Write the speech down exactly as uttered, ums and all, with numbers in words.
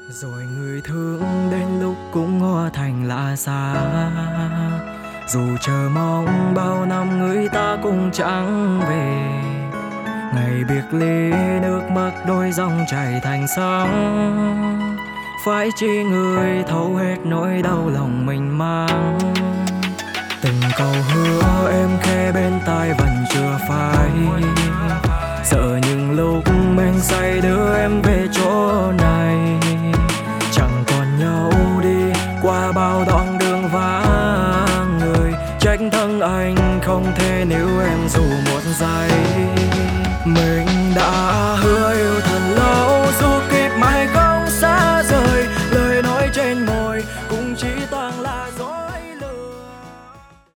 Rồi người thương đến lúc cũng hóa thành lạ xa. Dù chờ mong bao năm người ta cũng chẳng về. Ngày biệt ly nước mắt đôi dòng chảy thành sông. Phải chi người thấu hết nỗi đau lòng mình mang. Từng câu hứa em khẽ bên tai vẫn chưa phai. Sợ những lúc mình say đưa em về chỗ này. Chẳng còn nhau đi qua bao đoạn đường vắng người. Trách thân anh không thể níu em dù một giây. Mình đã hứa yêu thật lâu,